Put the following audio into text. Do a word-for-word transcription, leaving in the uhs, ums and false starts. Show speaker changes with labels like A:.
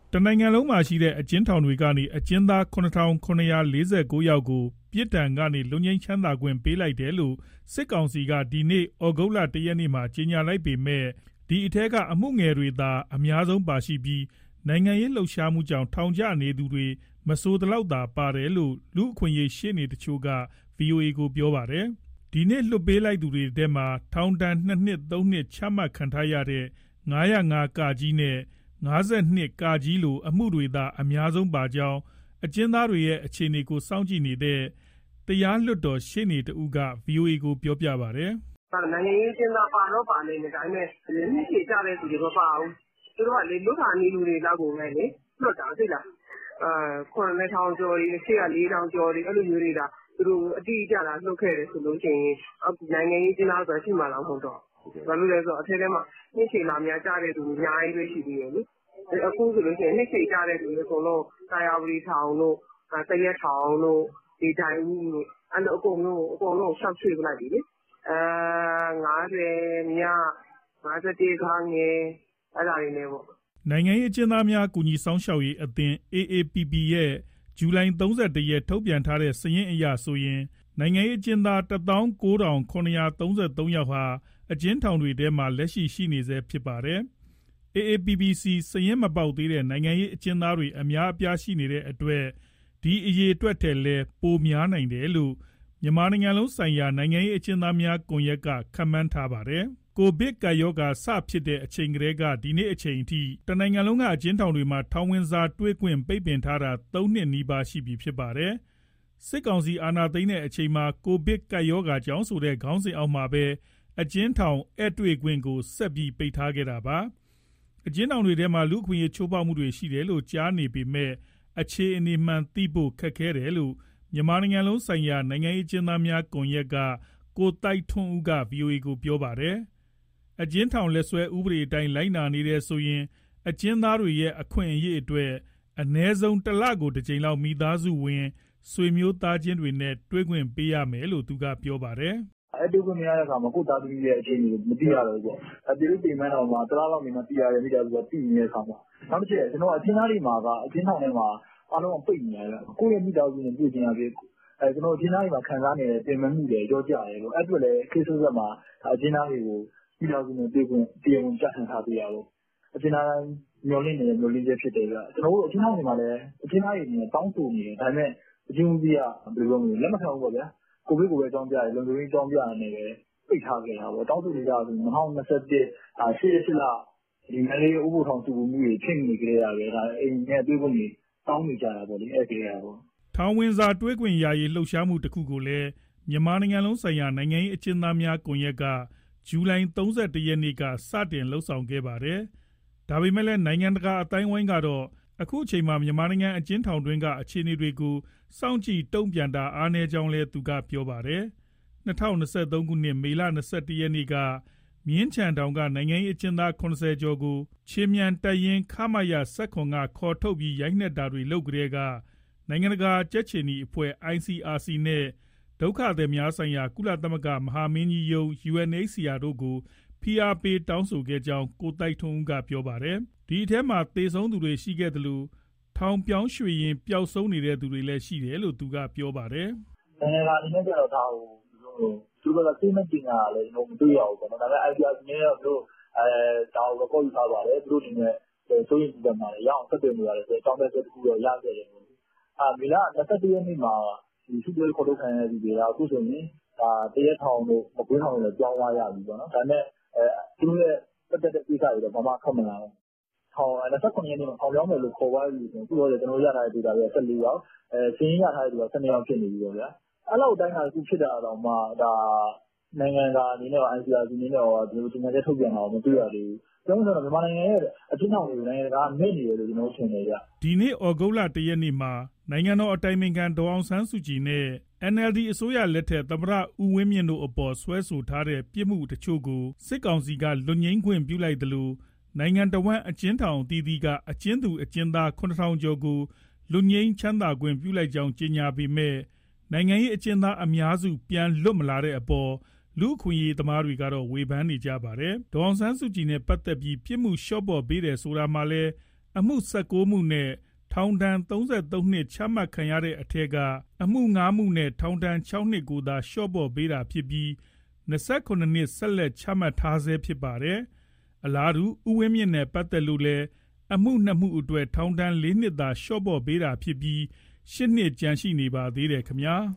A: တနိုင်ငံလုံးမှာရှိတဲ့အကျဉ်းထောင်တွေကနေအကျဉ်းသား ခုနှစ်ထောင်ခုနှစ်ရာလေးဆယ်ကို ယောက်ကိုပြစ်ဒဏ်ကနေလွတ်ငြိမ်းချမ်းသာခွင့်ပေးလိုက်တယ်လို့စစ်ကောင်စီကဒီနေ့ဩဂုတ်လတရက်နေ့မှာကြေညာလိုက်ပေမဲ့ဒီအထက်ကအမှုငယ်တွေသာအများဆုံးပါရှိပြီးနိုင်ငံရေးလှုပ်ရှားမှုကြောင့်ထောင်ကျနေသူတွေမဆိုးတလောက်သာပါတယ်လို့လူအခွင့်အရေးရှေ့နေတချို့က ဗွီအိုအေ ကိုပြောပါတယ်ဒီနေ့လွတ်ပေးလိုက်သူတွေထဲမှာထောင်ဒဏ်နှစ်နှစ်သုံးနှစ်ချမှတ်ခံထားရတဲ့ငါး၀၅ ကကြီးနဲ့ငါး၂ ကကြီးလိုအမှုတွေသာအများဆုံးပါကြောင်းအကျဉ်းသားတွေရဲ့အခြေအနေကိုစောင့်ကြည့်နေတဲ့တရားလွှတ်တော်ရှေ့နေတဦးက ဗွီအိုအေ ကိုပြောပြပါတယ်
B: ။နိုင်ငံရေးအကျဉ်းသားပါတော့ပါနေတယ်ဒါပေမဲ့မြင့်ချေကြတဲ့သူတွေမပါဘူး။သူတို့ကလေလွတ်တာနေလူတွေလောက်ကိုပဲလေလွတ်တာသိလား။အာခုနှစ်ထောင်ကျော်တွေရှေ့ကလေးထောင်ကျော်တွေအဲ့လိုမျိုးတွေကသူတို့အတိအကျလာလှုပ်ခဲ့တယ်ဆိုလို့ရှိရင်နိုင်ငံရေးအကျဉ်းသားဆိုတာရှိမှလားမဟုတ်တော့။ဘာလို့လဲဆိုတော့အထက်ထဲမှာမြင့်ချေလာများကြတဲ့သူအများကြီးပဲရှိသေးတယ်လေ။အခုဆိုလို့ရှိရင်နှိမ့်ချကြတဲ့သူတွေအကုန်လုံးတာယာဝတီထောင်တို့တရက်ထောင်တို့ဒီတိုင်းဦးတို့အဲ့လိုအကုန်လုံးအကုန်လုံးရှောက်ချွေပလိုက်ပြီလေအဲငါးဆယ်မြငါး၁၁ခန်းငယ်အဲ့ဒါတွေနဲ့ပေါ့
A: နိုင်ငံရေးအကျဉ်းသားများကူညီဆောင်ရှောက်ရေးအသင်း အေးအေးပီပီ ရဲ့ဇူလိုင်၃၁ရက်ထုတ်ပြန်ထားတဲ့စာရင်းအရဆိုရင်နိုင်ငံရေးအကျဉ်းသား တစ်သောင်းကိုးထောင်ခုနှစ်ရာသုံးဆယ်သုံး ယောက်ဟာအကျဉ်းထောင်တွေထဲမှာလက်ရှိရှိနေဆဲဖြစ်ပါတယ်အေးအေးပီပီစီစာရင်းမပေါက်သေးတဲ့နိုင်ငံရေးအကျဉ်းသားတွေအများအပြားရှိနေတဲ့အတွက်ဒီအရေအတွက်ထဲလဲပိုများနိုင်တယ်လို့မြန်မာနိုင်ငံလုံးဆိုင်ရာနိုင်ငံရေးအကျဉ်းသားများကွန်ရက်ကခန့်မှန်းထားပါတယ်။ကိုဗစ်ကပ်ရောဂါစဖြစ်တဲ့အချိန်ကတည်းကဒီနေ့အချိန်အထိတနိုင်ငံလုံးကအကျဉ်းထောင်တွေမှာထောင်ဝင်စာတွေ့ခွင့်ပိတ်ပင်ထားတာသုံးနှစ်နီးပါးရှိပြီဖြစ်ပါတယ်။စစ်ကောင်စီအာဏာသိမ်းတဲ့အချိန်မှာကိုဗစ်ကပ်ရောဂါကြောင့်ဆိုတဲ့ခေါင်းစဉ်အောက်မှာပဲအကျဉ်းထောင်ဧည့်တွေ့ခွင့်ကိုဆက်ပြီးပိတ်ထားခဲ့တာပါ။အကျဉ်းထောင်တွေထဲမှာလူခွင့်ရေးချိုးဖောက်မှုတွေရှိတယ်လို့ကြားနေပေမဲ့အခြေအနေမှန်သိဖို့ခက်ခဲတယ်လို့မြန်မာနိုင်ငံလုံးဆိုင်ရာနိုင်ငံရေးအကျဉ်းသားများကွန်ရက်ကကိုတိုက်ထွန်းဦးက ဗွီအိုအေ ကိုပြောပါတယ်။အကျဉ်းထောင်လက်စွဲဥပဒေအတိုင်းလိုက်နာနေတယ်ဆိုရင်အကျဉ်းသားတွေရဲ့အခွင့်အရေးအတွက်အ ਨੇ ဆုံးတစ်လကိုတစ်ကြိမ်လောက်မိသားစုဝင်ဆွေမျိုးသားချင်းတွေနဲ့တွေ့ခွင့်ပေးရမယ်လို့သူကပြောပါတယ်
C: ။အဲ့ဒီကွန်မရတဲ့အခါမှာကိုတာသမီရဲ့အခြေအနေကိုမသိရတော့ဘူးပေါ့။အဲ့ဒီလိုပြင်မှန်းတော့မှတလားလောက်နေမှသိရတယ်မိသားစုကသိနေတဲ့အခါမှာနောက်တစ်ချက်ကျွန်တော်အကျဉ်းသားတွေမှာကအကျဉ်းထောင်ထဲမှာအားလုံးပိတ်နေရတယ်။ကိုယ့်ရဲ့မိသားစုနဲ့တွေ့ချင်ရပြီအဲကျွန်တော်အကျဉ်းသားတွေမှာခံစားနေတဲ့ပြင်မှန်းမှုတွေကြောကြရတယ်လို့အဲ့အတွက်လည်းခေတ်ဆိုးဆက်မှာအကျဉ်းသားတွေကိုမိသားစုနဲ့တွေ့ခွင့်တရားဝင်ကြံ့ထားပေးရလို့အကျဉ်းသားမျောလင့်နေတဲ့မျောလင့်ချက်ဖြစ်တယ်ဗျ။ကျွန်တော်တို့အကျဉ်းသားတွေမှာလည်းအကျဉ်းသားတွေနဲ့တောင်းဆိုနေတယ်ဒါပေမဲ့အကျဉ်းဦးစီးကဘယ်လိုလုပ်မလဲလက်မခံဘူးပေါ့ဗျာ။ကိုဗစ်ကိုပဲအကြောင်းပြတယ်လုံခြုံရေးအကြောင်းပြနေတယ်ပိတ်ထားခဲ့တာပေါ့တောင်းဆိုနေကြဆို၂၀၂၁အာရှစ်ရှစ်လဒီမလေးဥပ္ပထောင်စုမှုတွေဖြစ်နေကြရတယ်ဒါအိမ်နဲ့တွေ့ဖို့နေတောင်းနေကြတာပေါ့လေအဲ့ဒီရပေါ့
A: ထောင်ဝင်စာတွေးခွင့်ရရေးလှုပ်ရှားမှုတစ်ခုကိုလည်းမြန်မာနိုင်ငံလုံးဆိုင်ရာနိုင်ငံရေးအကျဉ်းသားများကွန်ရက်ကဇူလိုင်၃၁ရက်နေ့ကစတင်လှုပ်ဆောင်ခဲ့ပါတယ်ဒါပေမဲ့လည်းနိုင်ငံတကာအတိုင်းအဝိုင်းကတော့အခုအချိန်မှာမြန်မာနိုင်ငံအကျဉ်းထောင်တွင်းကအခြေအနေတွေကိုစောင့်ကြည့်တုံ့ပြန်တာအားနည်းကြောင်းလည်းသူကပြောပါတယ်၂၀၂၃ခုနှစ်မေလ၂၁ရက်နေ့ကမြင်းချံတောင်ကနိုင်ငံရေးအကျဉ်းသား၇၀ကျော်ကိုချေမြန်တပ်ရင်းခမရ၁၇ကခေါ်ထုတ်ပြီးရိုက်နှက်တာတွေလုပ်ကြတဲ့ကနိုင်ငံတကာကြက်ချီနီအဖွဲ့ အိုင်စီအာစီ နဲ့ဒုက္ခသည်များဆိုင်ရာကုလသမဂ္ဂမဟာမင်းကြီးရုံး ယူအန်အိတ်စီအာ တို့ကိုဖိအားပေးတောင်းဆိုခဲ့ကြောင်းကိုတိုက်ထွန်းဦးကပြောပါတယ်ဒီအထဲမှာသေဆုံးသူတွေရှိခဲ့တယ်လို့ထောင်ပြောင်းရွှေ့ရင်ပျောက်ဆုံးနေတဲ့သူတွေလည်းရှိတယ်လို့သူကပြောပါတယ်
C: နိုင်ငံတကာအနေနဲ့ကျတော့ဒါကိုသူတို့ကသိမတင်တာလည်းမတွေ့ရဘူးပေါ့နော်ဒါပေမဲ့ အိုင်စီအာစီ နဲ့တော့သူတို့အဲဒါကို record ယူထားပါတယ်သူတို့အနေနဲ့စိုးရိမ်ကြမှာလေရအောင်ဆက်သွယ်နေရတယ်ဆိုတော့အကြောင်းပြချက်တစ်ခုတော့ရခဲ့တယ်ပေါ့အာမေလ၂၁ရက်နေ့မှာဒီစုပွဲခေါ်ထုတ်ခံရတဲ့ဒီတွေကအခုဆိုရင်ဒါတရက်ထောင်တို့မကွင်းထောင်တို့ပြောင်းသွားရပြီပေါ့နော်ဒါပေမဲ့အဲသူတို့ရဲ့ပတ်သက်တဲ့ကိစ္စတွေတော့ဘာမှခက်မလာဘူးထောင်၂၇ရက်နေ့မှာထောင်ပြောင်းမယ်လို့ခေါ်သွားပြီဆိုရင်ခုတော့ကျွန်တော်ရထားတဲ့ဒေတာတွေက၁၄ယောက်အဲစင်းရထားတဲ့သူက၁၂ယောက်ဖြစ်နေပြီပေါ့ဗျာအဲ့လောက်တိုင်းကအခုဖြစ်တာတော့မှဒါနိုင်ငံကအနေနဲ့ အိုင်စီအာစီ အနေနဲ့တော့ဒီလိုတင်ပြထုတ်ပြန်တာမတွေ့ရသေးဘူးကျွန်တော်တို့မြန်မာနိုင်ငံရဲ့အကျဉ်းထောင်တွေနိုင်ငံကမိနေတယ်လို့ကျွန်တော်ထင်တယ်ကြ
A: ဒီနေ့ဩဂုတ်လတရက်နေ့မှာနိုင်ငံတော်အတိုင်ပင်ခံဒေါ်အောင်ဆန်းစုကြည်နဲ့ အန်အယ်လ်ဒီ အစိုးရလက်ထက်သမ္မတဦးဝင်းမြင့်တို့အပေါ်ဆွဲဆိုထားတဲ့ပြစ်မှုတချို့ကိုစစ်ကောင်စီကလွတ်ငြိမ်းခွင့်ပြုလိုက်တယ်လို့နိုင်ငံတော်ဝန်အကျဉ်းထောင်အသီးသီးကအကျဉ်းသူအကျဉ်းသားခုနှစ်ထောင်ကျော်ကိုလွတ်ငြိမ်းချမ်းသာခွင့်ပြုလိုက်ကြောင်းကြေညာပေမဲ့နိုင်ငံရေးအကျဉ်းသားအများစုပြန်လွတ်မလာတဲ့အပေါ်လူအခွင့်အရေးသမားတွေကတော့ဝေဖန်နေကြပါတယ်။ဒေါ်အောင်ဆန်းစုကြည်နဲ့ပတ်သက်ပြီးပြစ်မှုလျှော့ပေါ့ပေးတယ်ဆိုတာမှလည်းအမှု၁၉မှုနဲ့ထောင်ဒဏ်၃၃နှစ်ချမှတ်ခံရတဲ့အထက်ကအမှု၅မှုနဲ့ထောင်ဒဏ်၆နှစ်ကိုသာလျှော့ပေါ့ပေးတာဖြစ်ပြီး၂၉နှစ်ဆက်လက်ချမှတ်ထားဆဲဖြစ်ပါတယ်။အလားတူဦးဝင်းမြင့်နဲ့ပတ်သက်လို့လည်းအမှုနှစ်မှုအတွက်ထောင်ဒဏ်၄နှစ်သာလျှော့ပေါ့ပေးတာဖြစ်ပြီး၈နှစ်ကျန်ရှိနေပါသေးတယ်ခင်ဗျာ။